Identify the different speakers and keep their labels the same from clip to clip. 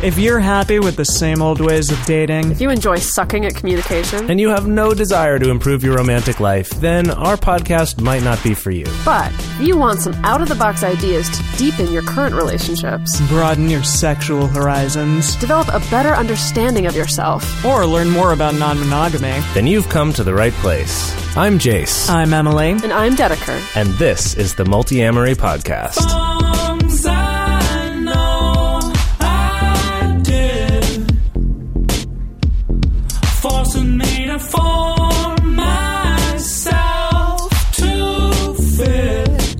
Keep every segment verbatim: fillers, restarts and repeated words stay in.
Speaker 1: If you're happy with the same old ways of dating,
Speaker 2: if you enjoy sucking at communication,
Speaker 3: and you have no desire to improve your romantic life, then our podcast might not be for you.
Speaker 2: But if you want some out-of-the-box ideas to deepen your current relationships,
Speaker 1: broaden your sexual horizons,
Speaker 2: develop a better understanding of yourself,
Speaker 1: or learn more about non-monogamy,
Speaker 3: then you've come to the right place. I'm Jace.
Speaker 1: I'm Emily.
Speaker 2: And I'm Dedeker.
Speaker 3: And this is the Multi-Amory Podcast.
Speaker 4: Songs I know I did, forcing me to form myself to fit.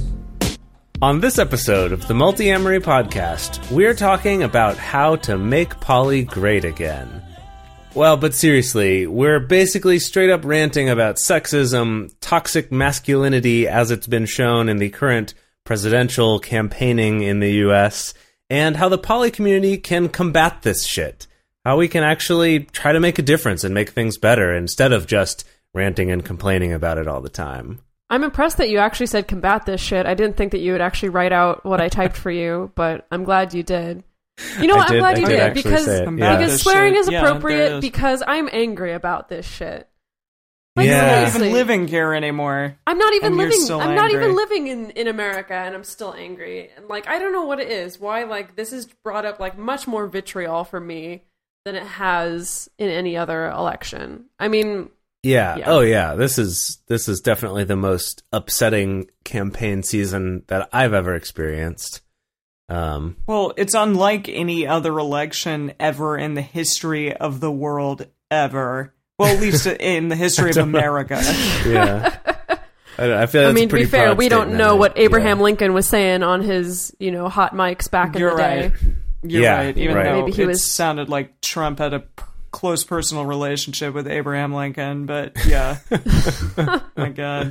Speaker 3: On this episode of the Multi-Amory Podcast, we're talking about how to make poly great again. Well, but seriously, we're basically straight up ranting about sexism, toxic masculinity as it's been shown in the current presidential campaigning in the U S, and how the poly community can combat this shit. How we can actually try to make a difference and make things better instead of just ranting and complaining about it all the time.
Speaker 2: I'm impressed that you actually said combat this shit. I didn't think that you would actually write out what I typed for you, but I'm glad you did. You know what?
Speaker 3: did,
Speaker 2: I'm glad
Speaker 3: I
Speaker 2: you
Speaker 3: did
Speaker 2: did, because,
Speaker 3: yeah.
Speaker 2: because swearing
Speaker 1: shit.
Speaker 2: is
Speaker 1: Yeah,
Speaker 2: appropriate
Speaker 1: is.
Speaker 2: because I'm angry about this shit. Like,
Speaker 3: Yeah.
Speaker 1: You're not
Speaker 2: seriously.
Speaker 1: even living here anymore.
Speaker 2: I'm not even
Speaker 1: and you're
Speaker 2: living.
Speaker 1: still
Speaker 2: I'm not
Speaker 1: angry.
Speaker 2: even living in, in America, and I'm still angry. And like, I don't know what it is. Why like this has brought up like much more vitriol for me than it has in any other election. I mean,
Speaker 3: Yeah.
Speaker 2: Yeah.
Speaker 3: Oh, yeah. This is this is definitely the most upsetting campaign season that I've ever experienced. Um,
Speaker 1: Well, it's unlike any other election ever in the history of the world ever. Well, at least in the history of America.
Speaker 3: yeah. I, I feel.
Speaker 2: I
Speaker 3: That's
Speaker 2: mean,
Speaker 3: a
Speaker 2: to
Speaker 3: pretty
Speaker 2: be fair,
Speaker 3: broad
Speaker 2: we don't
Speaker 3: statement.
Speaker 2: know what Abraham
Speaker 3: Yeah.
Speaker 2: Lincoln was saying on his, you know, hot mics back in
Speaker 1: You're
Speaker 2: the day.
Speaker 1: right. You're
Speaker 3: Yeah,
Speaker 1: right. Even
Speaker 3: right.
Speaker 1: though
Speaker 2: Maybe he
Speaker 1: it
Speaker 2: was-
Speaker 1: sounded like Trump had a p- close personal relationship with Abraham Lincoln, but yeah. My God.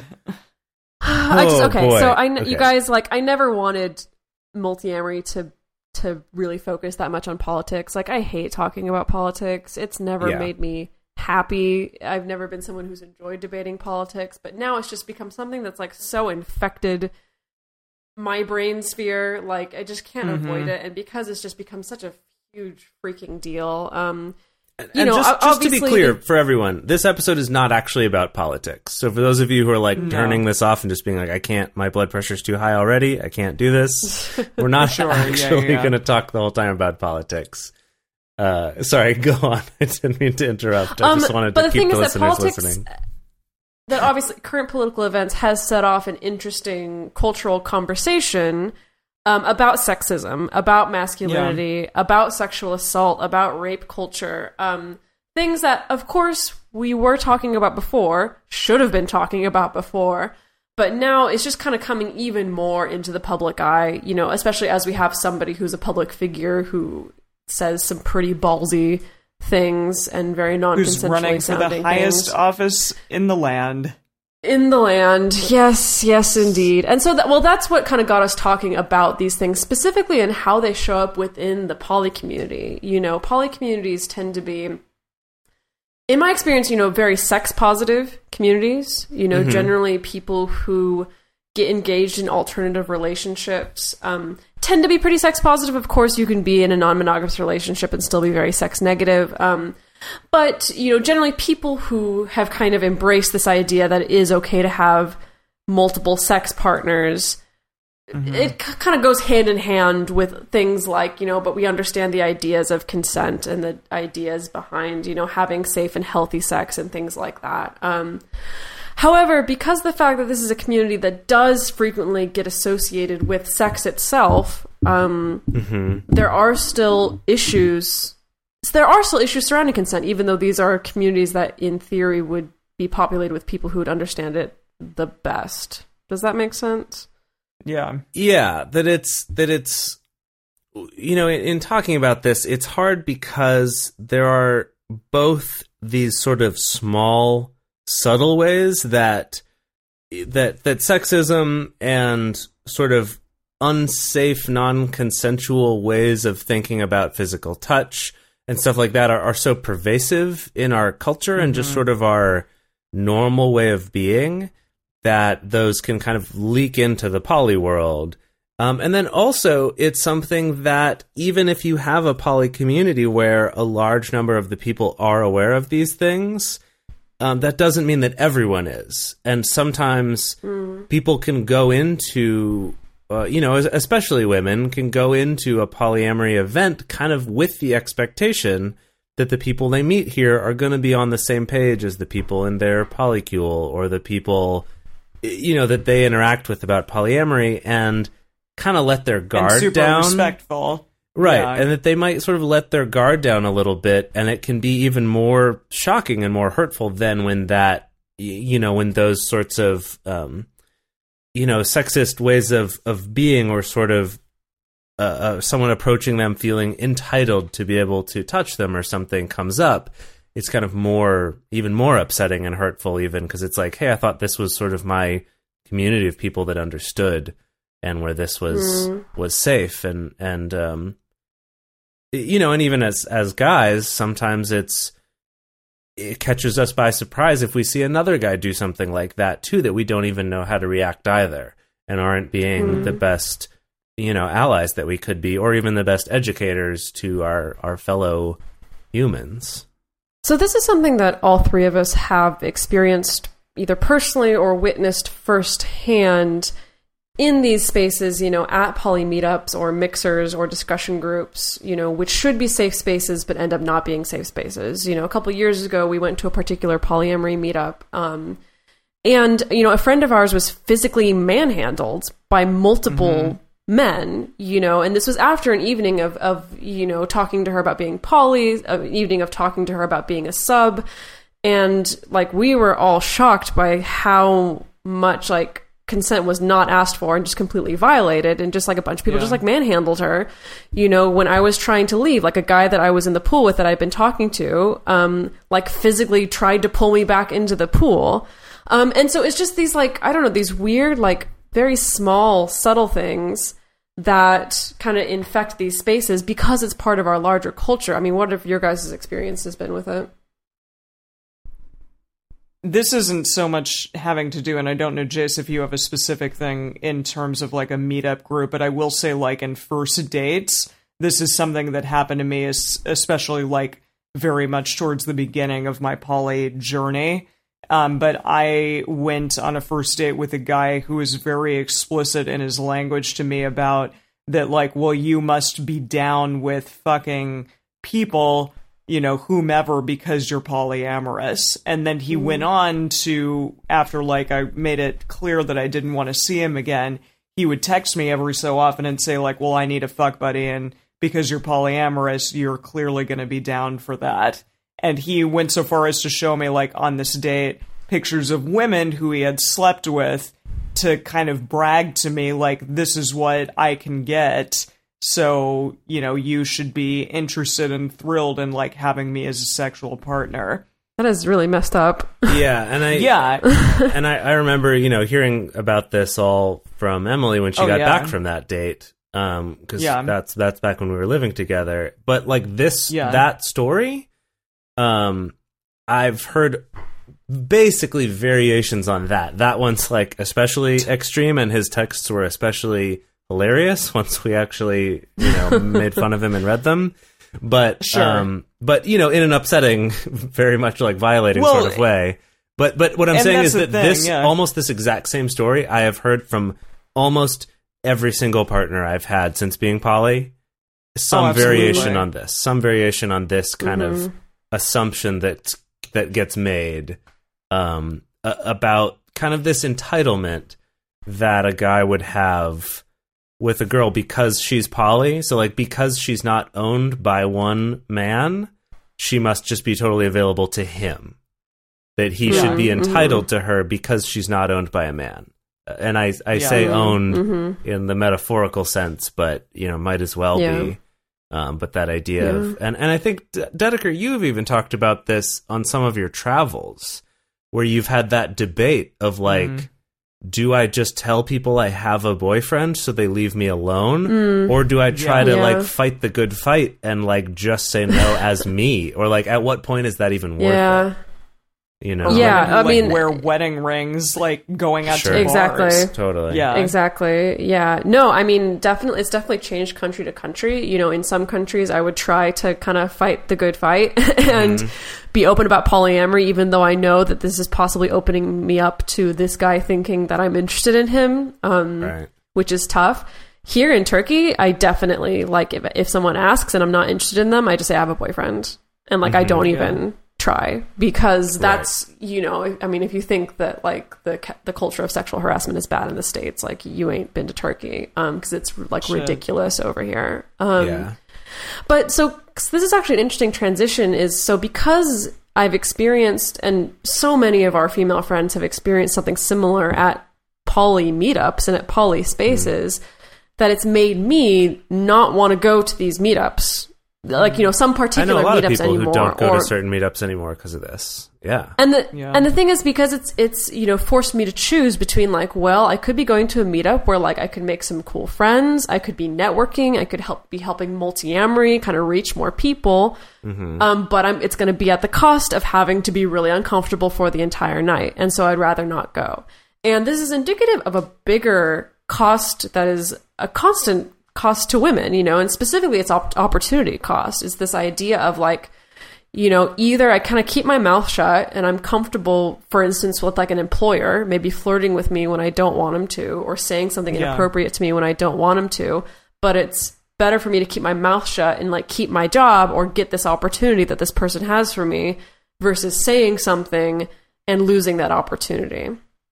Speaker 2: I just,
Speaker 3: Oh,
Speaker 2: okay,
Speaker 3: boy.
Speaker 2: so I, kn-
Speaker 3: Okay.
Speaker 2: you guys, like, I never wanted Multi-Amory to to really focus that much on politics. Like, I hate talking about politics. It's never
Speaker 3: Yeah.
Speaker 2: made me happy. I've never been someone who's enjoyed debating politics, but now it's just become something that's like so infected my brain sphere. Like, I just can't
Speaker 1: Mm-hmm.
Speaker 2: avoid it, and because it's just become such a huge freaking deal. Um, you
Speaker 3: and
Speaker 2: know,
Speaker 3: just,
Speaker 2: o-
Speaker 3: just to be
Speaker 2: obviously
Speaker 3: clear
Speaker 2: the-
Speaker 3: for everyone, this episode is not actually about politics. So for those of you who are like
Speaker 1: No.
Speaker 3: turning this off and just being like, I can't, my blood pressure's too high already, I can't do this, we're not
Speaker 1: Sure, yeah,
Speaker 3: actually
Speaker 1: yeah.
Speaker 3: going to talk the whole time about politics. Uh, sorry, go on. I didn't mean to interrupt. I
Speaker 2: Um,
Speaker 3: just wanted
Speaker 2: but
Speaker 3: to
Speaker 2: the
Speaker 3: keep
Speaker 2: thing
Speaker 3: the
Speaker 2: is that
Speaker 3: listeners
Speaker 2: politics,
Speaker 3: listening.
Speaker 2: that obviously current political events has set off an interesting cultural conversation um, about sexism, about masculinity, about sexual assault, about rape culture. Um, things that, of course, we were talking about before, should have been talking about before, but now it's just kind of coming even more into the public eye, you know, especially as we have somebody who's a public figure who says some pretty ballsy things and very
Speaker 1: Who's
Speaker 2: non-consensually
Speaker 1: running for the
Speaker 2: sounding
Speaker 1: highest
Speaker 2: things.
Speaker 1: office in the land.
Speaker 2: In the land, yes, yes, indeed. And so, that, well, that's what kind of got us talking about these things specifically and how they show up within the poly community. You know, poly communities tend to be, in my experience, you know, very sex positive communities. You know, generally people who get engaged in alternative relationships um, tend to be pretty sex positive. Of course, you can be in a non-monogamous relationship and still be very sex negative. Um, But, you know, generally people who have kind of embraced this idea that it is okay to have multiple sex partners, it c- kind of goes hand in hand with things like, you know, but we understand the ideas of consent and the ideas behind, you know, having safe and healthy sex and things like that. Um, however, because the fact that this is a community that does frequently get associated with sex itself, um, there are still issues there are still issues surrounding consent, even though these are communities that, in theory, would be populated with people who would understand it the best. Does that make sense?
Speaker 1: Yeah.
Speaker 3: Yeah, that it's that it's you know, in, in talking about this, it's hard because there are both these sort of small, subtle ways that that that sexism and sort of unsafe, non-consensual ways of thinking about physical touch and stuff like that are, are so pervasive in our culture mm-hmm. and just sort of our normal way of being that those can kind of leak into the poly world Um, and then also, it's something that even if you have a poly community where a large number of the people are aware of these things, um, that doesn't mean that everyone is. And sometimes mm. people can go into, uh, you know, especially women, can go into a polyamory event kind of with the expectation that the people they meet here are going to be on the same page as the people in their polycule or the people, you know, that they interact with about polyamory, and kind of let their guard
Speaker 1: and super
Speaker 3: down.
Speaker 1: Respectful.
Speaker 3: Right,
Speaker 1: yeah.
Speaker 3: And that they might sort of let their guard down a little bit, and it can be even more shocking and more hurtful than when that, you know, when those sorts of, um, you know, sexist ways of, of being, or sort of uh, uh, someone approaching them feeling entitled to be able to touch them or something comes up. It's kind of more, even more upsetting and hurtful even, because it's like, hey, I thought this was sort of my community of people that understood, and where this was mm. was safe, and and um, you know, and even as as guys, sometimes it's it catches us by surprise if we see another guy do something like that too, that we don't even know how to react either, and aren't being mm. the best, you know, allies that we could be, or even the best educators to our our fellow humans.
Speaker 2: So this is something that all three of us have experienced either personally or witnessed firsthand in these spaces, you know, at poly meetups or mixers or discussion groups, you know, which should be safe spaces but end up not being safe spaces. You know, a couple of years ago, we went to a particular polyamory meetup, um, and, you know, a friend of ours was physically manhandled by multiple mm-hmm. men, you know, and this was after an evening of, of, you know, talking to her about being poly, an evening of talking to her about being a sub, and, like, we were all shocked by how much, like, consent was not asked for and just completely violated, and just like a bunch of people yeah. just like manhandled her, you know, when I was trying to leave, like a guy that I was in the pool with that I'd been talking to, um, like physically tried to pull me back into the pool. Um, and so it's just these like, I don't know, these weird, like very small, subtle things that kind of infect these spaces because it's part of our larger culture. I mean, what have your guys' experiences been with it?
Speaker 1: This isn't so much having to do, and I don't know, Jace, if you have a specific thing in terms of like a meetup group, but I will say, like, in first dates, this is something that happened to me, especially like very much towards the beginning of my poly journey. Um, but I went on a first date with a guy who was very explicit in his language to me about that, like, well, you must be down with fucking people, you know, whomever, because you're polyamorous. And then he mm. went on to, after, like, I made it clear that I didn't want to see him again, he would text me every so often and say, like, well, I need a fuck buddy, and because you're polyamorous, you're clearly going to be down for that. And he went so far as to show me, like, on this date, pictures of women who he had slept with to kind of brag to me, like, this is what I can get. So, you know, you should be interested and thrilled in, like, having me as a sexual partner.
Speaker 2: That is really messed up.
Speaker 3: Yeah, and I
Speaker 1: yeah,
Speaker 3: and I, I remember, you know, hearing about this all from Emily when she oh, got
Speaker 1: yeah.
Speaker 3: back from that date, um, because
Speaker 1: yeah.
Speaker 3: that's that's back when we were living together. But like this,
Speaker 1: yeah.
Speaker 3: that story, um, I've heard basically variations on that. That one's like especially extreme, and his texts were especially hilarious once we actually, you know, made fun of him and read them. But
Speaker 1: sure.
Speaker 3: um, but you know, in an upsetting, very much like violating
Speaker 1: well,
Speaker 3: sort of way. But but what I'm saying is that
Speaker 1: thing,
Speaker 3: this
Speaker 1: yeah.
Speaker 3: almost this exact same story I have heard from almost every single partner I've had since being poly. Some
Speaker 1: oh,
Speaker 3: variation on this, some variation on this kind
Speaker 2: mm-hmm.
Speaker 3: of assumption that that gets made um, a- about kind of this entitlement that a guy would have with a girl because she's poly. So, like, because she's not owned by one man, she must just be totally available to him. That he yeah. should be entitled mm-hmm. to her because she's not owned by a man. And I, I yeah. say
Speaker 2: mm-hmm.
Speaker 3: owned
Speaker 2: mm-hmm.
Speaker 3: in the metaphorical sense, but, you know, might as well
Speaker 2: yeah.
Speaker 3: be. Um, but that idea
Speaker 2: yeah.
Speaker 3: of... And, and I think, D- Dedeker, you've even talked about this on some of your travels, where you've had that debate of, like... Mm-hmm. Do I just tell people I have a boyfriend so they leave me alone?
Speaker 2: Mm.
Speaker 3: Or do I try
Speaker 1: yeah.
Speaker 3: to,
Speaker 2: yeah.
Speaker 3: like, fight the good fight and, like, just say no as me? Or, like, at what point is that even worth
Speaker 2: yeah.
Speaker 3: it? you know?
Speaker 2: Yeah,
Speaker 1: Women who,
Speaker 2: I
Speaker 1: like,
Speaker 2: mean-
Speaker 1: wear wedding rings, like going out
Speaker 3: Sure.
Speaker 1: to
Speaker 2: Exactly.
Speaker 1: bars.
Speaker 3: Totally.
Speaker 1: Yeah.
Speaker 2: Exactly. Yeah. No, I mean, definitely, it's definitely changed country to country. You know, in some countries, I would try to kind of fight the good fight and
Speaker 3: Mm-hmm.
Speaker 2: be open about polyamory, even though I know that this is possibly opening me up to this guy thinking that I'm interested in him, um,
Speaker 3: Right.
Speaker 2: which is tough. Here in Turkey, I definitely, like, if, if someone asks and I'm not interested in them, I just say I have a boyfriend. And, like, I don't
Speaker 1: yeah.
Speaker 2: even try, because that's, you know, I mean, if you think that, like, the ca- the culture of sexual harassment is bad in the States, like, you ain't been to Turkey, um, because it's, like,
Speaker 1: Shit.
Speaker 2: ridiculous over here. Um,
Speaker 3: Yeah.
Speaker 2: But so 'cause this is actually an interesting transition, is so because I've experienced, and so many of our female friends have experienced something similar at poly meetups and at poly spaces, that it's made me not want to go to these meetups. Like, you know, some
Speaker 3: I
Speaker 2: particular
Speaker 3: know a lot of
Speaker 2: meetups
Speaker 3: people
Speaker 2: anymore.
Speaker 3: who don't go
Speaker 2: or,
Speaker 3: to certain meetups anymore because of this. Yeah.
Speaker 2: and the
Speaker 1: Yeah.
Speaker 2: and the thing is, because it's it's you know, forced me to choose between, like, well, I could be going to a meetup where, like, I could make some cool friends, I could be networking, I could help be helping multi-amory kind of reach more people, um, but I'm it's going to be at the cost of having to be really uncomfortable for the entire night, and so I'd rather not go. And this is indicative of a bigger cost that is a constant cost to women, you know, and specifically it's op- opportunity cost. Is this idea of, like, you know, either I kind of keep my mouth shut and I'm comfortable, for instance, with, like, an employer maybe flirting with me when I don't want him to, or saying something
Speaker 1: Yeah.
Speaker 2: inappropriate to me when I don't want him to, but it's better for me to keep my mouth shut and, like, keep my job or get this opportunity that this person has for me, versus saying something and losing that opportunity.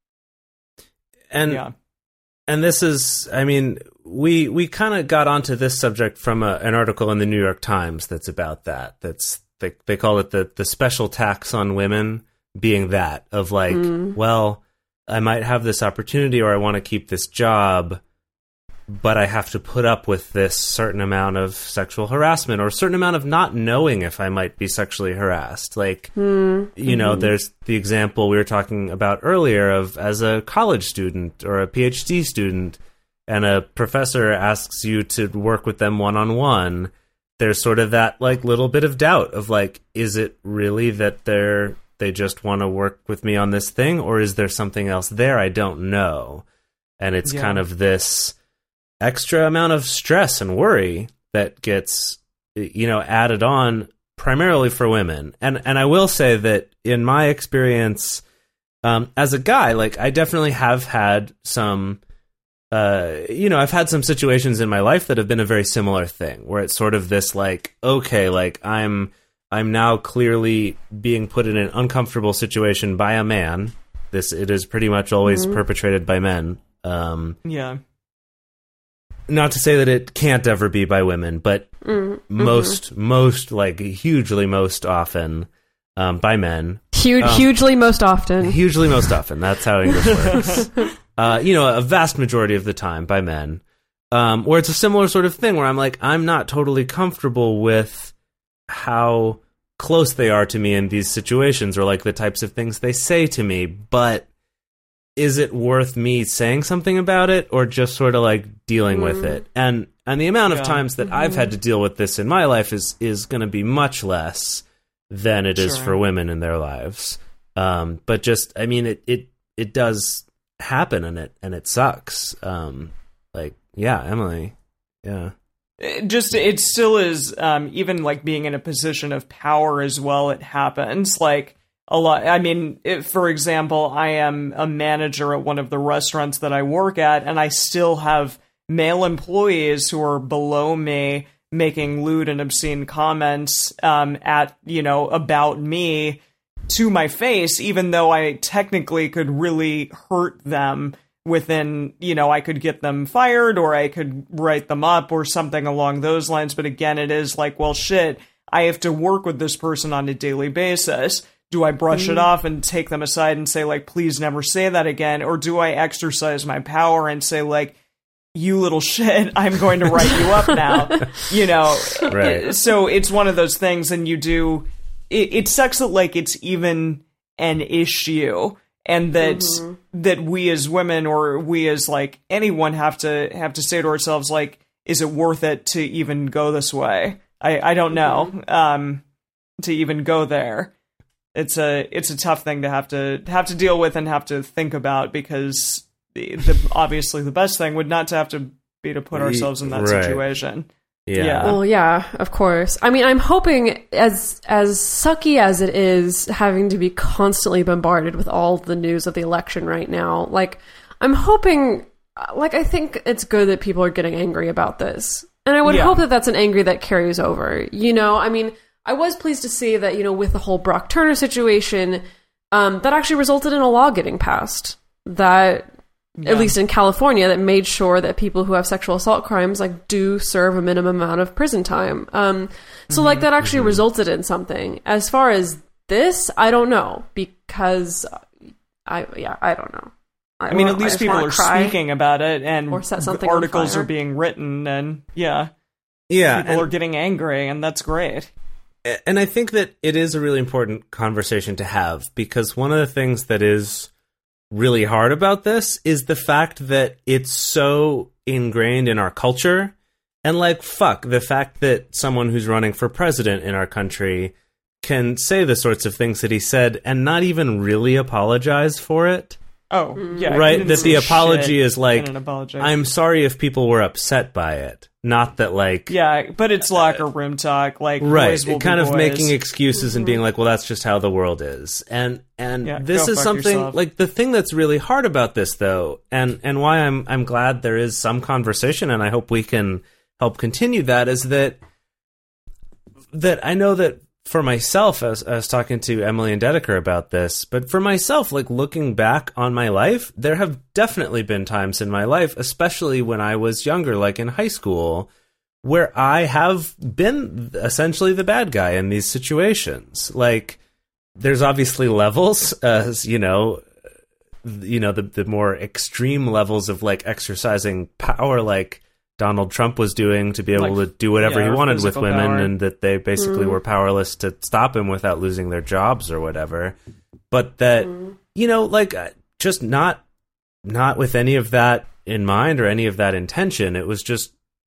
Speaker 3: And
Speaker 1: Yeah.
Speaker 3: and this is, I mean, we we kind of got onto this subject from a, an article in the New York Times that's about that. That's they they call it the the special tax on women, being that of, like, well, I might have this opportunity or I want to keep this job, but I have to put up with this certain amount of sexual harassment or a certain amount of not knowing if I might be sexually harassed. Like, you know, there's the example we were talking about earlier of, as a college student or a PhD student, and a professor asks you to work with them one-on-one, there's sort of that, like, little bit of doubt of, like, is it really that they're they just want to work with me on this thing, or is there something else there I don't know? And it's
Speaker 1: Yeah.
Speaker 3: kind of this extra amount of stress and worry that gets, you know, added on primarily for women. And and I will say that in my experience, um, as a guy, like, I definitely have had some, uh, you know, I've had some situations in my life that have been a very similar thing, where it's sort of this, like, okay, like, I'm I'm now clearly being put in an uncomfortable situation by a man. This it is pretty much always perpetrated by men. Um,
Speaker 1: Yeah.
Speaker 3: not to say that it can't ever be by women, but most, most, like, hugely most often um, by men.
Speaker 2: Huge,
Speaker 3: Um,
Speaker 2: hugely most often.
Speaker 3: Hugely most often. That's how English works. uh, you know, a vast majority of the time by men. Um, where it's a similar sort of thing where I'm like, I'm not totally comfortable with how close they are to me in these situations, or, like, the types of things they say to me, but is it worth me saying something about it, or just sort of, like, dealing with it? And and the amount of
Speaker 1: Yeah.
Speaker 3: times that I've had to deal with this in my life is is going to be much less than it is
Speaker 1: Sure.
Speaker 3: for women in their lives. Um, but just, I mean, it, it it does happen, and it and it sucks. Um, like, yeah, Emily, yeah,
Speaker 1: It just it still is, um, even, like, being in a position of power as well, it happens, like, a lot. I mean, if, for example, I am a manager at one of the restaurants that I work at, and I still have male employees who are below me making lewd and obscene comments um, at, you know, about me to my face, even though I technically could really hurt them within, you know, I could get them fired, or I could write them up or something along those lines. But again, it is like, well, shit, I have to work with this person on a daily basis. Do I brush it off and take them aside and say, like, please never say that again? Or do I exercise my power and say, like, you little shit, I'm going to write you up now? You know,
Speaker 3: Right.
Speaker 1: so it's one of those things, and you do, it, it sucks that, like, it's even an issue, and that that we as women, or we as, like, anyone have to have to say to ourselves, like, is it worth it to even go this way? I, I don't know, um, to even go there. it's a it's a tough thing to have to have to deal with and have to think about, because the, the obviously the best thing would not to have to be to put ourselves in that
Speaker 3: Right.
Speaker 1: situation.
Speaker 3: Yeah.
Speaker 1: Yeah.
Speaker 2: Well, yeah, of course. I mean, I'm hoping, as as sucky as it is, having to be constantly bombarded with all the news of the election right now, like, I'm hoping, like, I think it's good that people are getting angry about this. And I would
Speaker 1: Yeah.
Speaker 2: hope that that's an angry that carries over. You know, I mean, I was pleased to see that, you know, with the whole Brock Turner situation, um, that actually resulted in a law getting passed that,
Speaker 1: Yeah.
Speaker 2: at least in California, that made sure that people who have sexual assault crimes like do serve a minimum amount of prison time. Um, so like that actually
Speaker 3: Mm-hmm.
Speaker 2: resulted in something. As far as this, I don't know, because I yeah I don't know. I,
Speaker 1: I mean,
Speaker 2: well,
Speaker 1: at least
Speaker 2: just
Speaker 1: people
Speaker 2: wanna
Speaker 1: are
Speaker 2: cry.
Speaker 1: speaking about it, and
Speaker 2: Or set something on
Speaker 1: articles
Speaker 2: fire.
Speaker 1: are being written, and yeah,
Speaker 3: Yeah.
Speaker 1: people
Speaker 3: and-
Speaker 1: are getting angry, and that's great.
Speaker 3: And I think that it is a really important conversation to have, because one of the things that is really hard about this is the fact that it's so ingrained in our culture. And like, fuck, the fact that someone who's running for president in our country can say the sorts of things that he said and not even really apologize for it.
Speaker 1: Oh, yeah, he
Speaker 3: Right?
Speaker 1: didn't
Speaker 3: That the
Speaker 1: say
Speaker 3: apology
Speaker 1: shit
Speaker 3: is like,
Speaker 1: in an apology.
Speaker 3: I'm sorry if people were upset by it. Not that like...
Speaker 1: Yeah, but it's locker room talk, like
Speaker 3: Right,
Speaker 1: boys will
Speaker 3: kind
Speaker 1: be
Speaker 3: of
Speaker 1: boys.
Speaker 3: making excuses and being like, well, that's just how the world is. And and
Speaker 1: Yeah,
Speaker 3: this
Speaker 1: go
Speaker 3: is
Speaker 1: fuck
Speaker 3: something
Speaker 1: yourself.
Speaker 3: like the thing that's really hard about this though, and and why I'm I'm glad there is some conversation, and I hope we can help continue that, is that that I know that for myself, I was, I was talking to Emily and Dedeker about this, but for myself, like looking back on my life, there have definitely been times in my life, especially when I was younger, like in high school, where I have been essentially the bad guy in these situations. Like, there's obviously levels, as you know, you know, the the more extreme levels of like exercising power, like Donald Trump was doing, to be able
Speaker 1: Like,
Speaker 3: to do whatever
Speaker 1: yeah,
Speaker 3: he
Speaker 1: or
Speaker 3: wanted with
Speaker 1: physical
Speaker 3: women,
Speaker 1: power.
Speaker 3: and that they basically were powerless to stop him without losing their jobs or whatever. But that, you know, like uh, just not not with any of that in mind or any of that intention. It was just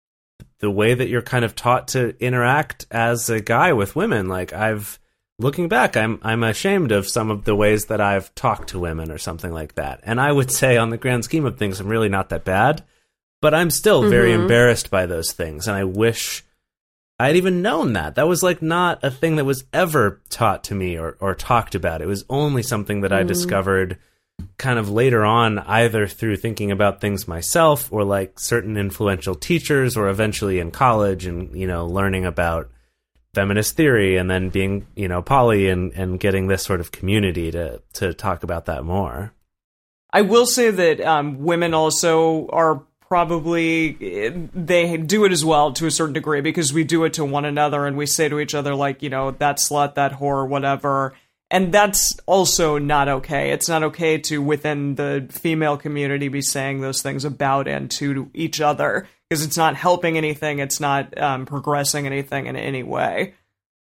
Speaker 3: the way that you're kind of taught to interact as a guy with women. Like, I've looking back, I'm I'm ashamed of some of the ways that I've talked to women or something like that. And I would say, on the grand scheme of things, I'm really not that bad. But I'm still very
Speaker 2: Mhm.
Speaker 3: embarrassed by those things, and I wish I'd even known that. That was like not a thing that was ever taught to me or, or talked about. It was only something that I discovered kind of later on, either through thinking about things myself or like certain influential teachers, or eventually in college and, you know, learning about feminist theory and then being, you know, poly and, and getting this sort of community to, to talk about that more.
Speaker 1: I will say that um, women also are probably, they do it as well to a certain degree, because we do it to one another and we say to each other, like, you know, that slut, that whore, whatever. And that's also not okay. It's not okay to, within the female community, be saying those things about and to each other, because it's not helping anything. It's not um, progressing anything in any way.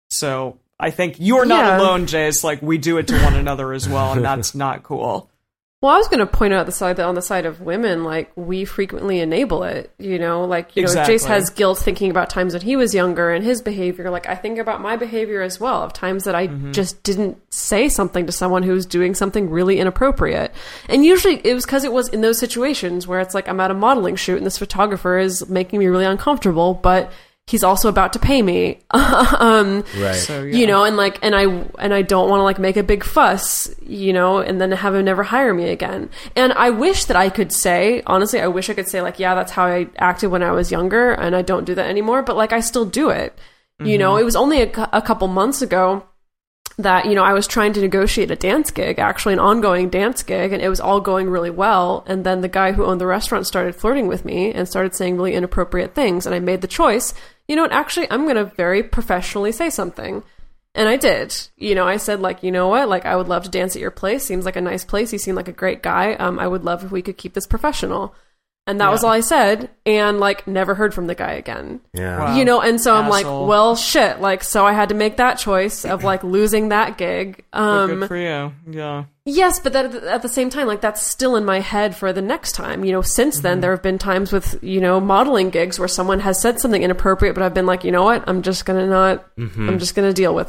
Speaker 1: So I think you're not
Speaker 2: Yeah.
Speaker 1: alone, Jace. Like, we do it to one another as well, and that's not cool.
Speaker 2: Well, I was going to point out the side that on the side of women, like, we frequently enable it, you know, like, you
Speaker 1: Exactly.
Speaker 2: know, Jace has guilt thinking about times when he was younger and his behavior. Like, I think about my behavior as well, of times that I
Speaker 1: Mm-hmm.
Speaker 2: just didn't say something to someone who was doing something really inappropriate. And usually it was because it was in those situations where it's like, I'm at a modeling shoot and this photographer is making me really uncomfortable, but he's also about to pay me. um,
Speaker 3: Right.
Speaker 1: So, yeah.
Speaker 2: you know, and like, and I, and I don't want to like make a big fuss, you know, and then have him never hire me again. And I wish that I could say, honestly, I wish I could say like, yeah, that's how I acted when I was younger, and I don't do that anymore. But like, I still do it. You know, it was only a, cou- a couple months ago that, you know, I was trying to negotiate a dance gig, actually an ongoing dance gig, and it was all going really well. And then the guy who owned the restaurant started flirting with me and started saying really inappropriate things. And I made the choice, you know what, actually, I'm going to very professionally say something. And I did. You know, I said, like, you know what, like, I would love to dance at your place. Seems like a nice place. You seem like a great guy. Um, I would love if we could keep this professional. And that was all I said, and like never heard from the guy again.
Speaker 3: Yeah.
Speaker 1: Wow.
Speaker 2: You know, and so I'm
Speaker 1: Asshole.
Speaker 2: like, well, shit. Like, so I had to make that choice of like losing that gig.
Speaker 1: But
Speaker 2: Um,
Speaker 1: good for you. Yeah.
Speaker 2: yes, but that at the same time, like that's still in my head for the next time. You know, since then there have been times with, you know, modeling gigs where someone has said something inappropriate, but I've been like, you know what, I'm just gonna not, I'm just gonna deal with it.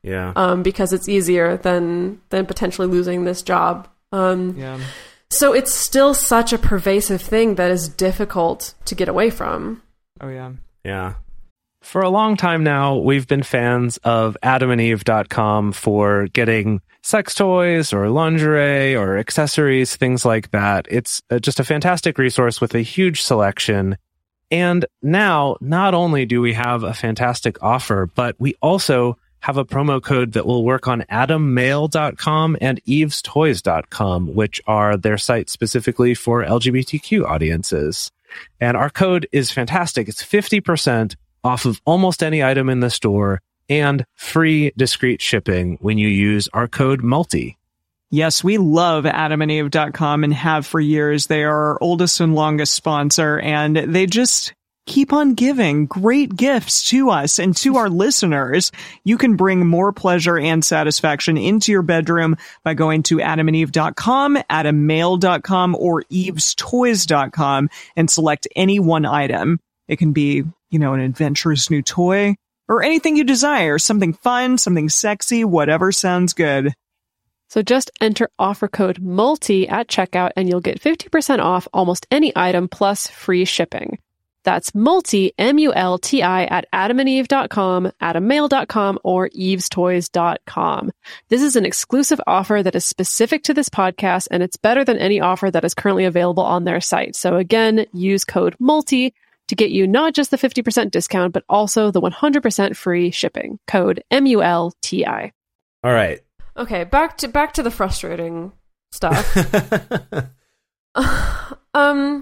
Speaker 3: Yeah.
Speaker 2: Um, because it's easier than than potentially losing this job. Um,
Speaker 1: Yeah.
Speaker 2: So it's still such a pervasive thing that is difficult to get away from.
Speaker 1: Oh yeah.
Speaker 3: Yeah. For a long time now, we've been fans of adam and eve dot com for getting sex toys or lingerie or accessories, things like that. It's uh, just a fantastic resource with a huge selection. And now, not only do we have a fantastic offer, but we also have a promo code that will work on adam mail dot com and eves toys dot com, which are their sites specifically for L G B T Q audiences. And our code is fantastic. It's fifty percent off of almost any item in the store and free discreet shipping when you use our code MULTI.
Speaker 1: Yes, we love adam and eve dot com and have for years. They are our oldest and longest sponsor, and they just keep on giving great gifts to us and to our listeners. You can bring more pleasure and satisfaction into your bedroom by going to adam and eve dot com, adam mail dot com, or eves toys dot com and select any one item. It can be, you know, an adventurous new toy or anything you desire, something fun, something sexy, whatever sounds good.
Speaker 2: So just enter offer code MULTI at checkout and you'll get fifty percent off almost any item plus free shipping. That's MULTI, M U L T I, at adam and eve dot com, adam mail dot com, or eves toys dot com. This is an exclusive offer that is specific to this podcast, and it's better than any offer that is currently available on their site. So again, use code MULTI to get you not just the fifty percent discount, but also the one hundred percent free shipping. Code M U L T I.
Speaker 3: All right.
Speaker 2: Okay, back to back to the frustrating stuff. um,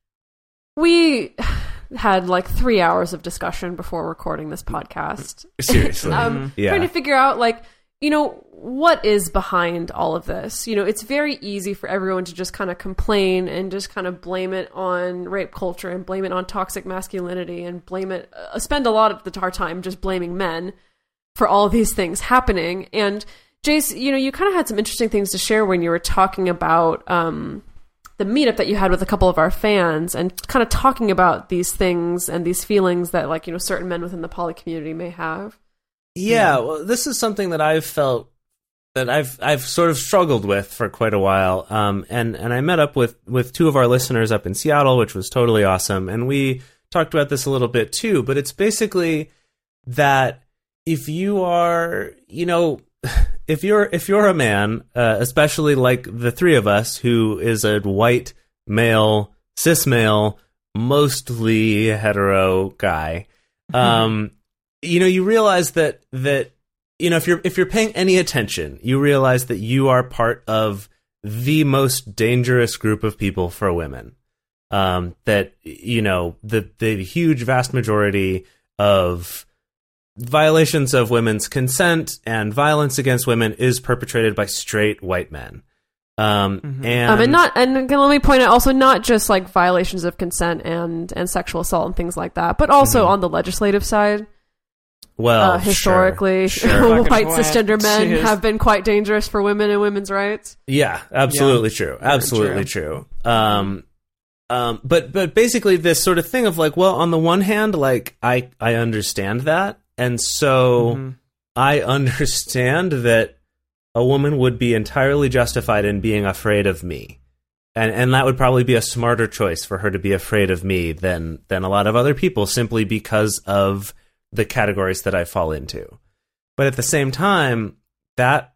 Speaker 2: we had like three hours of discussion before recording this podcast.
Speaker 3: Seriously.
Speaker 2: um,
Speaker 3: Yeah.
Speaker 2: Trying to figure out, like, you know, what is behind all of this? You know, it's very easy for everyone to just kind of complain and just kind of blame it on rape culture and blame it on toxic masculinity and blame it, uh, spend a lot of the, our time just blaming men for all of these things happening. And Jace, you know, you kind of had some interesting things to share when you were talking about um, the meetup that you had with a couple of our fans and kind of talking about these things and these feelings that, like, you know, certain men within the poly community may have.
Speaker 3: Yeah, well, this is something that I've felt that I've I've sort of struggled with for quite a while. Um, and and I met up with with two of our listeners up in Seattle, which was totally awesome, and we talked about this a little bit too. But it's basically that if you are, you know, if you're if you're a man, uh, especially like the three of us, who is a white male, cis male, mostly hetero guy. Um, you know, you realize that, that, you know, if you're, if you're paying any attention, you realize that you are part of the most dangerous group of people for women. Um, that, you know, the, the huge vast majority of violations of women's consent and violence against women is perpetrated by straight white men. Um,
Speaker 1: Mm-hmm.
Speaker 3: and,
Speaker 2: Um, and not, and let me point out also not just like violations of consent and, and sexual assault and things like that, but also
Speaker 3: Mm-hmm.
Speaker 2: on the legislative side.
Speaker 3: well,
Speaker 2: Uh, historically,
Speaker 3: sure, sure.
Speaker 2: white
Speaker 1: Fucking
Speaker 2: cisgender men
Speaker 1: Jeez.
Speaker 2: have been quite dangerous for women and women's rights.
Speaker 3: Yeah, absolutely true. Absolutely true. Um, um, but but basically, this sort of thing of like, well, on the one hand, like I I understand that, and so
Speaker 1: Mhm.
Speaker 3: I understand that a woman would be entirely justified in being afraid of me, and and that would probably be a smarter choice for her to be afraid of me than than a lot of other people, simply because of the categories that I fall into. But at the same time, that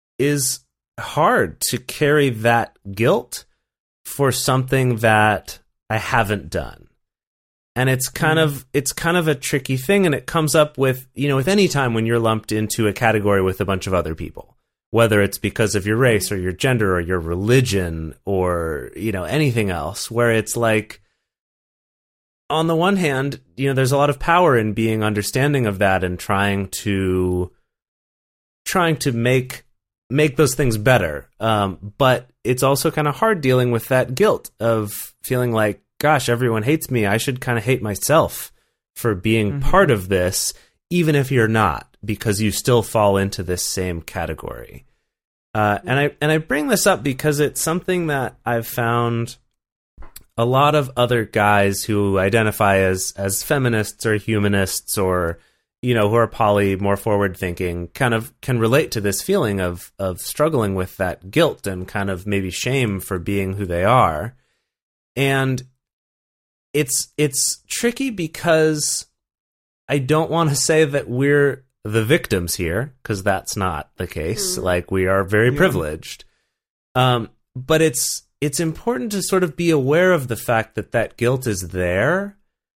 Speaker 3: is hard to carry that guilt for something that I haven't done. And it's kind of it's kind of a tricky thing, and it comes up with, you know, with any time when you're lumped into a category with a bunch of other people, whether it's because of your race or your gender or your religion or, you know, anything else, where it's like, on the one hand, you know, there's a lot of power in being understanding of that and trying to trying to make make those things better. Um, but it's also kind of hard dealing with that guilt of feeling like, gosh, everyone hates me. I should kind of hate myself for being
Speaker 1: Mm-hmm.
Speaker 3: part of this, even if you're not, because you still fall into this same category. Uh, and I and I bring this up because it's something that I've found a lot of other guys who identify as as feminists or humanists or, you know, who are poly, more forward thinking, kind of can relate to this feeling of of struggling with that guilt and kind of maybe shame for being who they are. And it's it's tricky because I don't want to say that we're the victims here, because that's not the case. Mm. Like, we are very yeah. privileged. Um, but it's it's important to sort of be aware of the fact that that guilt is there,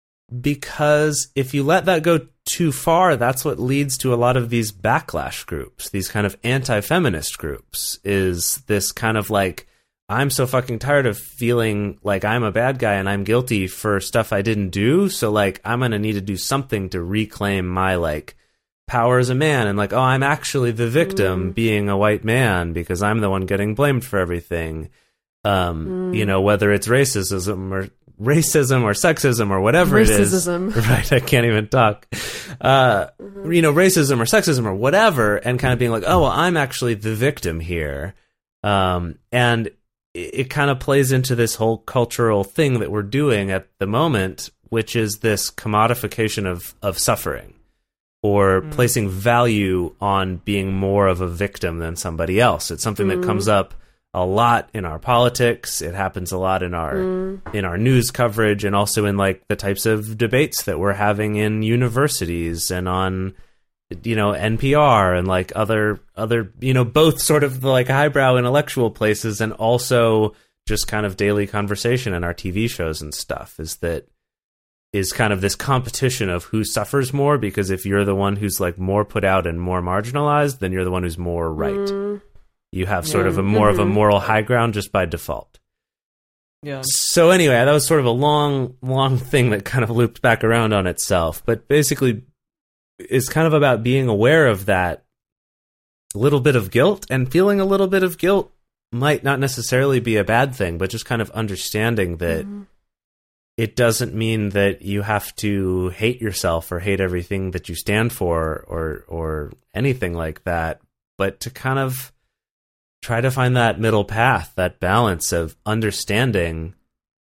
Speaker 3: because if you let that go too far, that's what leads to a lot of these backlash groups, these kind of anti-feminist groups, is this kind of like, I'm so fucking tired of feeling like I'm a bad guy and I'm guilty for stuff I didn't do. So like, I'm going to need to do something to reclaim my like power as a man. And like, oh, I'm actually the victim mm. being a white man because I'm the one getting blamed for everything. Um, mm. You know, whether it's racism or racism or sexism or whatever
Speaker 2: racism.
Speaker 3: it is. Right. I can't even talk. Uh, mm-hmm. You know, racism or sexism or whatever. And kind of being like, oh, well, I'm actually the victim here. Um, and it kind of plays into this whole cultural thing that we're doing at the moment, which is this commodification of, of suffering, or mm. placing value on being more of a victim than somebody else. It's something mm. that comes up a lot in our politics. It happens a lot in our mm. in our news coverage, and also in like the types of debates that we're having in universities and on, you know, N P R and like other, other, you know, both sort of the like highbrow intellectual places, and also just kind of daily conversation in our T V shows and stuff, is that is kind of this competition of who suffers more, because if you're the one who's like more put out and more marginalized, then you're the one who's more right. Mm. You have sort yeah. of a more mm-hmm. of a moral high ground just by default.
Speaker 1: Yeah.
Speaker 3: So anyway, that was sort of a long, long thing that kind of looped back around on itself, but basically is kind of about being aware of that little bit of guilt, and feeling a little bit of guilt might not necessarily be a bad thing, but just kind of understanding that mm-hmm. it doesn't mean that you have to hate yourself or hate everything that you stand for, or or anything like that, but to kind of try to find that middle path, that balance of understanding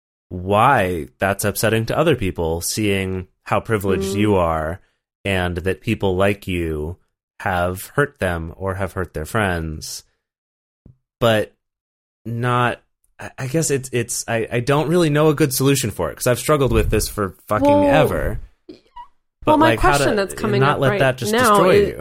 Speaker 3: why that's upsetting to other people, seeing how privileged mm-hmm. you are, and that people like you have hurt them or have hurt their friends, but not, I guess it's, it's I, I don't really know a good solution for it, because I've struggled with this for fucking
Speaker 2: well,
Speaker 3: ever. But
Speaker 2: well, my
Speaker 3: like,
Speaker 2: question
Speaker 3: how to
Speaker 2: that's coming
Speaker 3: not
Speaker 2: up
Speaker 3: let
Speaker 2: right
Speaker 3: that just
Speaker 2: now
Speaker 3: destroy
Speaker 2: is,
Speaker 3: you.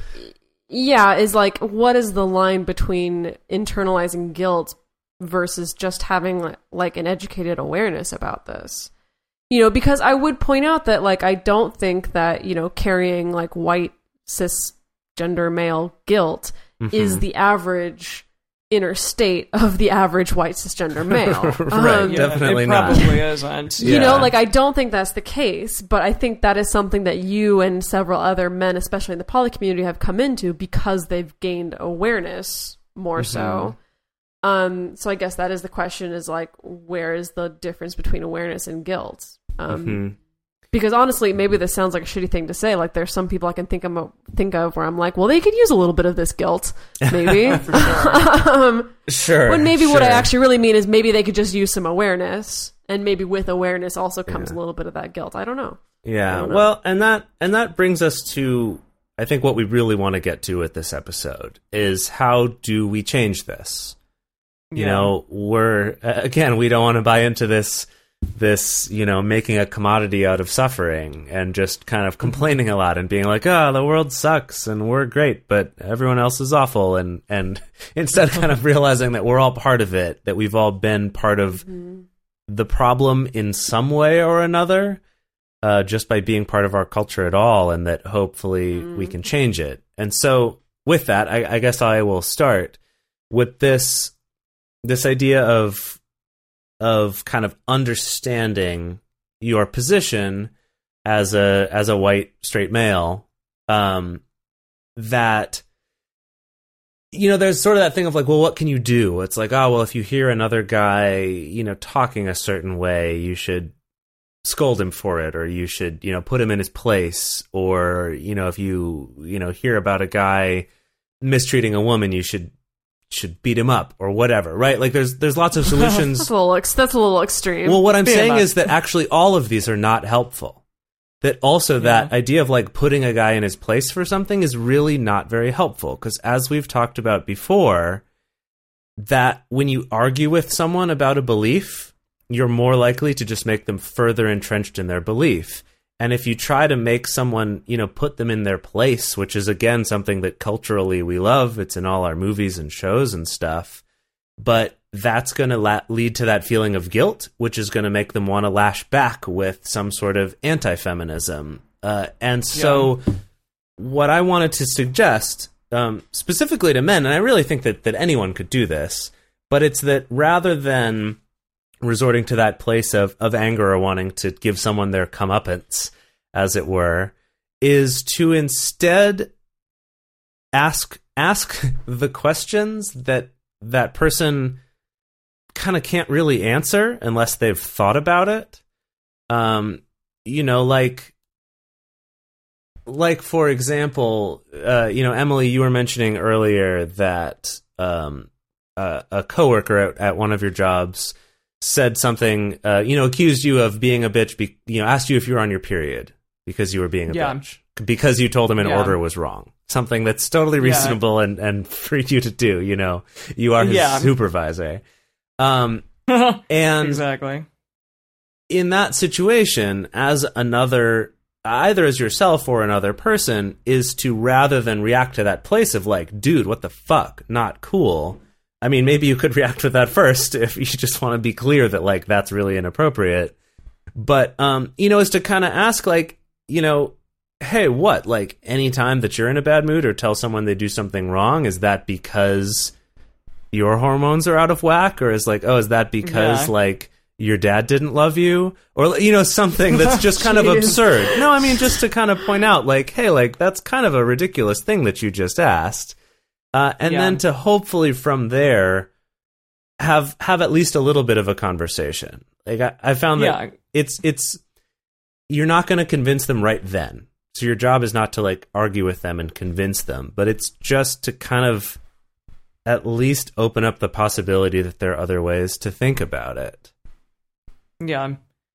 Speaker 2: Yeah, is like, what is the line between internalizing guilt versus just having like an educated awareness about this? You know, because I would point out that, like, I don't think that, you know, carrying, like, white, cisgender male guilt mm-hmm. is the average inner state of the average white cisgender male.
Speaker 3: Right,
Speaker 2: um,
Speaker 1: yeah,
Speaker 3: definitely
Speaker 1: it
Speaker 3: not.
Speaker 1: probably isn't.
Speaker 2: You
Speaker 3: Yeah.
Speaker 2: know, like, I don't think that's the case, but I think that is something that you and several other men, especially in the poly community, have come into because they've gained awareness more mm-hmm. so. Um, so I guess that is the question, is like, where is the difference between awareness and guilt? Um, mm-hmm. Because honestly, maybe this sounds like a shitty thing to say. Like, there's some people I can think of, think of where I'm like, well, they could use a little bit of this guilt, maybe.
Speaker 3: sure.
Speaker 2: um,
Speaker 3: sure.
Speaker 2: When maybe
Speaker 3: sure.
Speaker 2: what I actually really mean is maybe they could just use some awareness, and maybe with awareness also comes
Speaker 3: yeah.
Speaker 2: a little bit of that guilt. I don't know.
Speaker 3: Yeah.
Speaker 2: don't know.
Speaker 3: Well, and that and that brings us to, I think, what we really want to get to with this episode is, how do we change this? You
Speaker 1: Yeah.
Speaker 3: know, we're again, we don't want to buy into this. this, you know, making a commodity out of suffering and just kind of complaining a lot and being like, oh, the world sucks and we're great, but everyone else is awful. And, and instead kind of realizing that we're all part of it, that we've all been part of mm-hmm. the problem in some way or another, uh, just by being part of our culture at all, and that hopefully mm-hmm. we can change it. And so with that, I, I guess I will start with this, this idea of, of kind of understanding your position as a as a white straight male, um, that, you know, there's sort of that thing of like, well, what can you do? It's like, oh, well, if you hear another guy, you know, talking a certain way, you should scold him for it, or you should, you know, put him in his place, or, you know, if you, you know, hear about a guy mistreating a woman, you should should beat him up or whatever, right? Like there's there's lots of solutions.
Speaker 2: That's a little ex- that's a little extreme.
Speaker 3: Well, what I'm
Speaker 1: Beat
Speaker 3: saying
Speaker 1: him up.
Speaker 3: is that actually all of these are not helpful. that also that idea of like putting a guy in his place for something is really not very helpful. Because as we've talked about before, that when you argue with someone about a belief, you're more likely to just make them further entrenched in their belief. And if you try to make someone, you know, put them in their place, which is, again, something that culturally we love, it's in all our movies and shows and stuff, but that's going to la- lead to that feeling of guilt, which is going to make them want to lash back with some sort of anti-feminism. Uh, and so yeah. what I wanted to suggest, um, specifically to men, and I really think that, that anyone could do this, but it's that rather than resorting to that place of, of anger or wanting to give someone their comeuppance, as it were, is to instead ask ask the questions that that person kind of can't really answer unless they've thought about it. Um, you know, like, like for example, uh, you know, Emily, you were mentioning earlier that um, uh, a coworker at, at one of your jobs said something, uh, you know, accused you of being a bitch, be- you know, asked you if you were on your period because you were being a
Speaker 1: yeah.
Speaker 3: bitch, because you told him an
Speaker 1: yeah.
Speaker 3: order was wrong. Something that's totally reasonable yeah. and, and for you to do, you know. You are his yeah. supervisor. Um, and
Speaker 1: exactly.
Speaker 3: in that situation, as another, either as yourself or another person, is to, rather than react to that place of like, dude, what the fuck, not cool. I mean, maybe you could react with that first if you just want to be clear that, like, that's really inappropriate. But, um, you know, is to kind of ask, like, you know, hey, what? Like, anytime that you're in a bad mood or tell someone they do something wrong, is that because your hormones are out of whack? Or is like, oh, is that because, yeah. like, your dad didn't love you? Or, you know, something that's just kind of absurd. No, I mean, just to kind of point out, like, hey, like, that's kind of a ridiculous thing that you just asked. Uh, and yeah. then to hopefully from there have have at least a little bit of a conversation. Like I, I found that yeah. it's it's you're not going to convince them right then. So your job is not to like argue with them and convince them, but it's just to kind of at least open up the possibility that there are other ways to think about it.
Speaker 1: Yeah.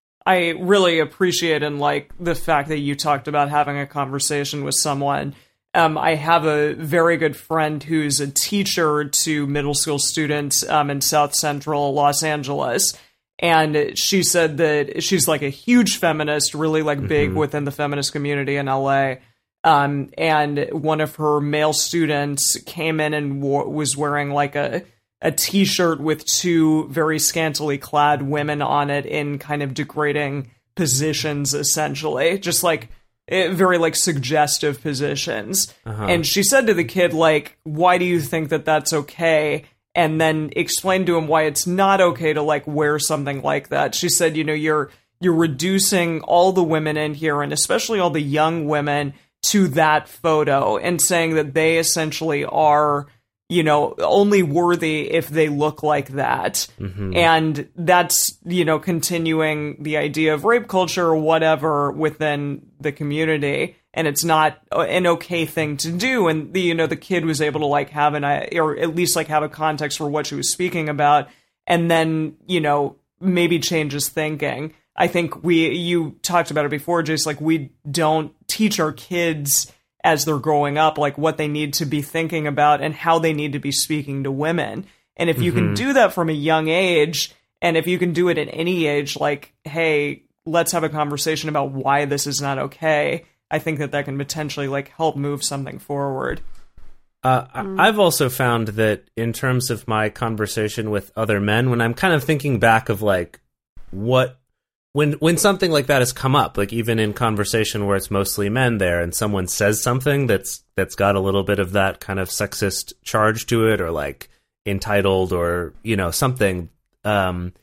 Speaker 1: I really appreciate and like the fact that you talked about having a conversation with someone. Um, I have a very good friend who's a teacher to middle school students um, in South Central Los Angeles. And she said that she's like a huge feminist, really like big mm-hmm. within the feminist community in L A. Um, and one of her male students came in and wo- was wearing like a, a t-shirt with two very scantily clad women on it in kind of degrading positions, essentially. Just like It, very like suggestive positions. Uh-huh. And she said to the kid, like, why do you think that that's okay? And then explained to him why it's not okay to like wear something like that. She said, you know, you're you're reducing all the women in here, and especially all the young women, to that photo and saying that they essentially are, you know, only worthy if they look like that. Mm-hmm. And that's, you know, continuing the idea of rape culture or whatever within the community. And it's not an okay thing to do. And the, you know, the kid was able to like have an, or at least like have a context for what she was speaking about. And then, you know, maybe change his thinking. I think we, you talked about it before, Jace, like we don't teach our kids as they're growing up, like what they need to be thinking about and how they need to be speaking to women. And if you mm-hmm. can do that from a young age, and if you can do it at any age, like, hey, let's have a conversation about why this is not okay, I think that that can potentially like help move something forward.
Speaker 3: Uh, mm. I've also found that in terms of my conversation with other men, when I'm kind of thinking back of like what, When when something like that has come up, like even in conversation where it's mostly men there, and someone says something that's that's got a little bit of that kind of sexist charge to it, or like entitled, or you know something, um,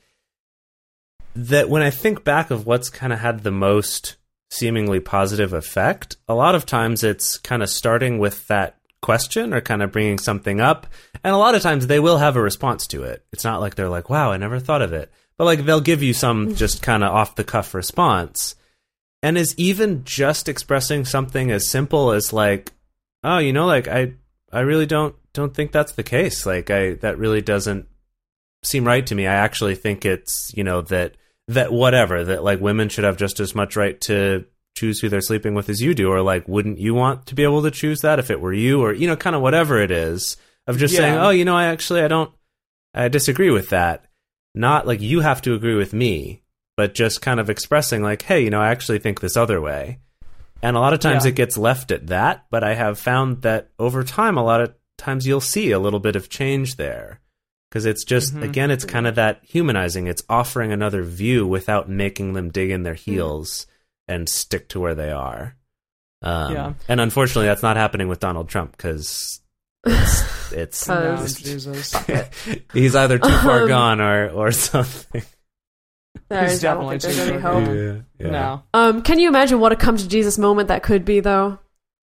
Speaker 3: that when I think back of what's kind of had the most seemingly positive effect, a lot of times it's kind of starting with that question or kind of bringing something up, and a lot of times they will have a response to it. It's not like they're like, "Wow, I never thought of it." But like they'll give you some just kind of off the cuff response, and is even just expressing something as simple as like, oh, you know, like I, I really don't don't think that's the case. Like I that really doesn't seem right to me. I actually think it's, you know, that that whatever that like women should have just as much right to choose who they're sleeping with as you do, or like, wouldn't you want to be able to choose that if it were you, or, you know, kind of whatever it is, of just
Speaker 1: Yeah.
Speaker 3: saying, oh, you know, I actually, I don't, I disagree with that. Not like you have to agree with me, but just kind of expressing like, hey, you know, I actually think this other way. And a lot of times
Speaker 1: Yeah.
Speaker 3: it gets left at that, but I have found that over time, a lot of times you'll see a little bit of change there. Because it's just,
Speaker 1: Mhm.
Speaker 3: again, it's kind of that humanizing. It's offering another view without making them dig in their heels and stick to where they are. Um,
Speaker 1: Yeah.
Speaker 3: And unfortunately, that's not happening with Donald Trump because it's, it's
Speaker 2: Uh,
Speaker 1: No,
Speaker 3: just-
Speaker 1: Jesus.
Speaker 3: he's either too far
Speaker 2: Um,
Speaker 3: gone or, or something.
Speaker 2: There's,
Speaker 1: He's
Speaker 2: I don't
Speaker 1: definitely
Speaker 2: think there's
Speaker 1: too
Speaker 2: any
Speaker 1: far
Speaker 2: hope.
Speaker 1: gone.
Speaker 3: Yeah.
Speaker 1: No.
Speaker 2: Um, can you imagine what a come to Jesus moment that could be, though?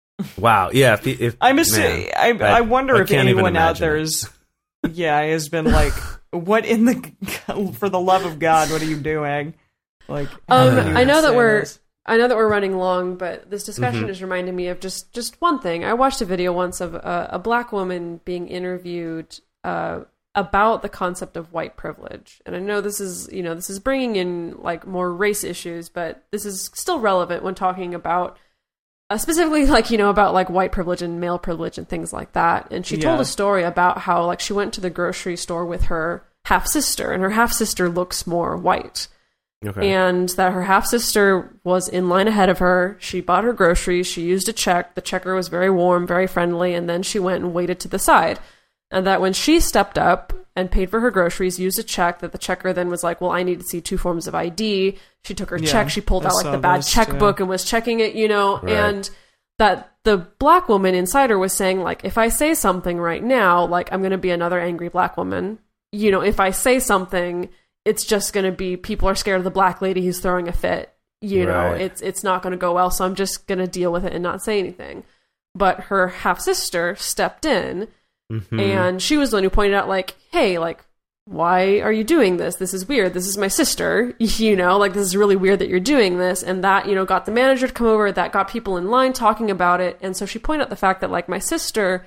Speaker 3: Wow. Yeah. If, if,
Speaker 1: I'm just,
Speaker 3: man,
Speaker 1: I, I,
Speaker 3: I-
Speaker 1: wonder
Speaker 3: I
Speaker 1: if
Speaker 3: can't even
Speaker 1: anyone out
Speaker 3: imagine
Speaker 1: there
Speaker 3: it.
Speaker 1: is, yeah, has been like, what in the, for the love of God, what are you doing? Like, how
Speaker 2: Um,
Speaker 1: can you
Speaker 2: I know that
Speaker 1: say
Speaker 2: we're
Speaker 1: this?
Speaker 2: I know that we're running long, but this discussion
Speaker 3: Mhm.
Speaker 2: is reminding me of just just one thing. I watched a video once of a, a black woman being interviewed uh, about the concept of white privilege, and I know this is you know this is bringing in like more race issues, but this is still relevant when talking about uh, specifically like you know about like white privilege and male privilege and things like that. And she told
Speaker 1: Yeah.
Speaker 2: a story about how like she went to the grocery store with her half sister, and her half sister looks more white.
Speaker 3: Okay.
Speaker 2: And that her half sister was in line ahead of her. She bought her groceries. She used a check. The checker was very warm, very friendly, and then she went and waited to the side. And that when she stepped up and paid for her groceries, used a check, that the checker then was like, well, I need to see two forms of I D. She took her
Speaker 1: Yeah,
Speaker 2: check. She pulled
Speaker 1: I
Speaker 2: out like
Speaker 1: saw
Speaker 2: the bad
Speaker 1: this,
Speaker 2: checkbook
Speaker 1: yeah.
Speaker 2: and was checking it, you know,
Speaker 3: Right.
Speaker 2: and that the black woman inside her was saying, like, if I say something right now, like, I'm going to be another angry black woman. You know, if I say something, it's just going to be people are scared of the black lady who's throwing a fit. You know,
Speaker 3: Right.
Speaker 2: it's it's not going to go well, so I'm just going to deal with it and not say anything. But her half sister stepped in,
Speaker 3: Mhm.
Speaker 2: and she was the one who pointed out, like, hey, like, why are you doing this? This is weird. This is my sister. You know, like, this is really weird that you're doing this. And that, you know, got the manager to come over. That got people in line talking about it. And so she pointed out the fact that, like, my sister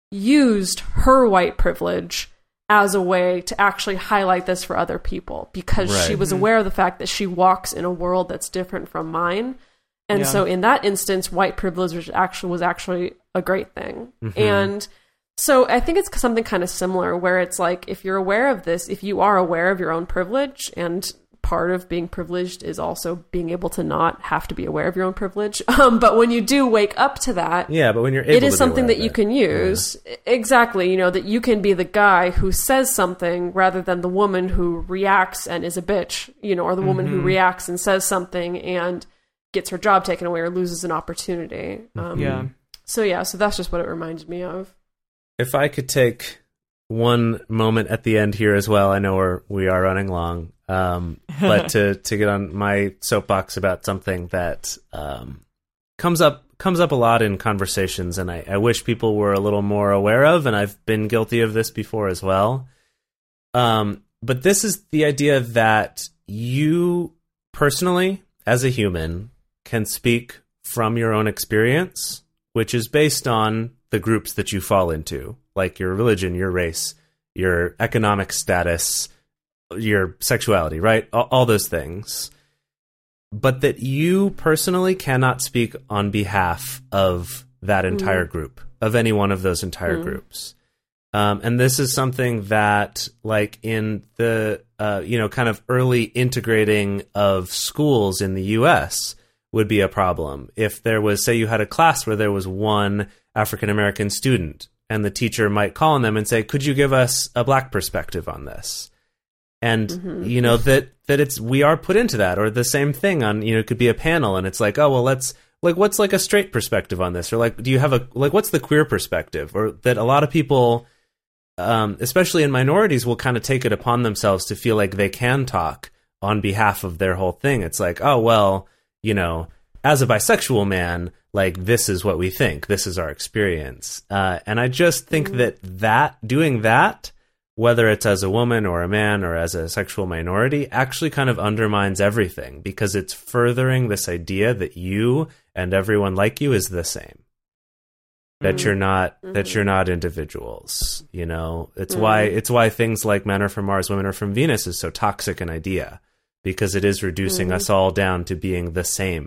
Speaker 2: used her white privilege as a way to actually highlight this for other people because she
Speaker 3: Right.
Speaker 2: was aware of the fact that she walks in a world that's different from mine. And
Speaker 1: Yeah.
Speaker 2: so in that instance, white privilege was actually, was actually a great thing.
Speaker 3: Mhm.
Speaker 2: And so I think it's something kind of similar where it's like, if you're aware of this, if you are aware of your own privilege, and part of being privileged is also being able to not have to be aware of your own privilege. Um, but when you do wake up to that,
Speaker 3: Yeah, but when you're able
Speaker 2: it is
Speaker 3: to be
Speaker 2: something
Speaker 3: aware
Speaker 2: that
Speaker 3: of
Speaker 2: you
Speaker 3: it.
Speaker 2: can use. Exactly. You know, that you can be the guy who says something rather than the woman who reacts and is a bitch, you know, or the woman
Speaker 3: Mm-hmm.
Speaker 2: who reacts and says something and gets her job taken away or loses an opportunity. Um,
Speaker 1: Yeah.
Speaker 2: So yeah, so that's just what it reminded me of.
Speaker 3: If I could take one moment at the end here as well, I know we're we are running long, um, but to to get on my soapbox about something that um, comes up comes up a lot in conversations, and I, I wish people were a little more aware of, and I've been guilty of this before as well. Um, but this is the idea that you personally, as a human, can speak from your own experience, which is based on the groups that you fall into, like your religion, your race, your economic status, your sexuality, right? All, all those things. But that you personally cannot speak on behalf of that entire group, of any one of those entire
Speaker 2: Mm.
Speaker 3: groups. Um, and this is something that, like, in the, uh, you know, kind of early integrating of schools in the U S would be a problem. If there was, say you had a class where there was one African-American student, and the teacher might call on them and say, could you give us a black perspective on this? And,
Speaker 2: Mhm.
Speaker 3: you know, that, that it's, we are put into that, or the same thing on, you know, it could be a panel and it's like, oh, well, let's, like, what's like a straight perspective on this? Or like, do you have a, like, what's the queer perspective? Or that a lot of people, um, especially in minorities, will kind of take it upon themselves to feel like they can talk on behalf of their whole thing. It's like, oh, well, you know, as a bisexual man, like, this is what we think. This is our experience. Uh, and I just think
Speaker 2: Mhm.
Speaker 3: that that, doing that, whether it's as a woman or a man or as a sexual minority, actually kind of undermines everything, because it's furthering this idea that you and everyone like you is the same. That
Speaker 2: Mhm.
Speaker 3: you're not, that
Speaker 2: Mhm.
Speaker 3: you're not individuals, you know? It's
Speaker 2: Mhm.
Speaker 3: why, it's why things like men are from Mars, women are from Venus is so toxic an idea, because it is reducing
Speaker 2: Mhm.
Speaker 3: us all down to being the same,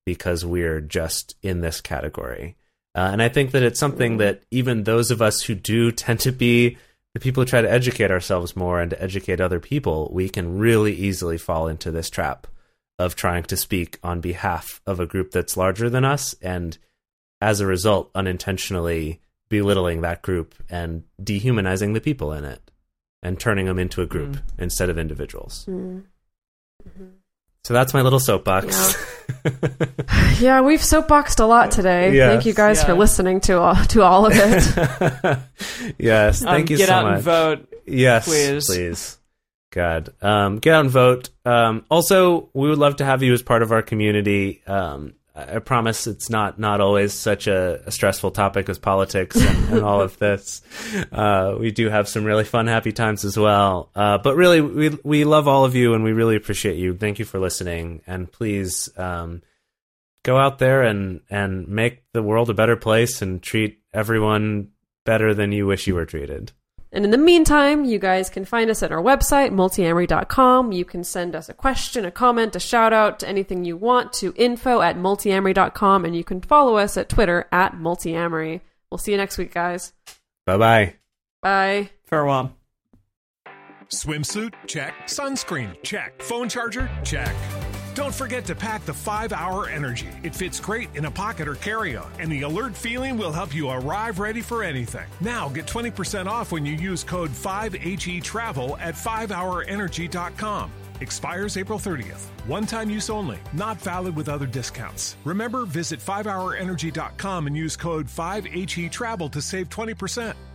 Speaker 3: because we're just in this category. Uh, and I think that it's something that even those of us who do tend to be the people who try to educate ourselves more and to educate other people, we can really easily fall into this trap of trying to speak on behalf of a group that's larger than us, and as a result, unintentionally belittling that group and dehumanizing the people in it and turning them into a group mm. instead of individuals. Mm. Mm-hmm. So that's my little soapbox.
Speaker 2: Yeah, yeah, we've soapboxed a lot today.
Speaker 3: Yes.
Speaker 2: Thank you guys
Speaker 1: yeah.
Speaker 2: for listening to all, to all of it.
Speaker 3: Yes, thank
Speaker 1: um,
Speaker 3: you
Speaker 1: get
Speaker 3: so
Speaker 1: out
Speaker 3: much.
Speaker 1: and vote.
Speaker 3: Yes,
Speaker 1: please.
Speaker 3: please. God, um, get out and vote. Um, also, we would love to have you as part of our community. Um, I promise it's not not always such a, a stressful topic as politics and, and all of this. Uh, we do have some really fun, happy times as well. Uh, but really, we we love all of you, and we really appreciate you. Thank you for listening, and please um, go out there and and make the world a better place and treat everyone better than you wish you were treated.
Speaker 2: And in the meantime, you guys can find us at our website, multiamory dot com. You can send us a question, a comment, a shout out, anything you want to info at multiamory dot com. And you can follow us at Twitter at multiamory. We'll see you next week, guys.
Speaker 3: Bye-bye.
Speaker 2: Bye.
Speaker 1: Farewell.
Speaker 5: Swimsuit? Check. Sunscreen? Check. Phone charger? Check. Don't forget to pack the five hour Energy. It fits great in a pocket or carry-on, and the alert feeling will help you arrive ready for anything. Now get twenty percent off when you use code five H E travel at five hour energy dot com. Expires April thirtieth. One-time use only. Not valid with other discounts. Remember, visit five hour energy dot com and use code five H E travel to save twenty percent.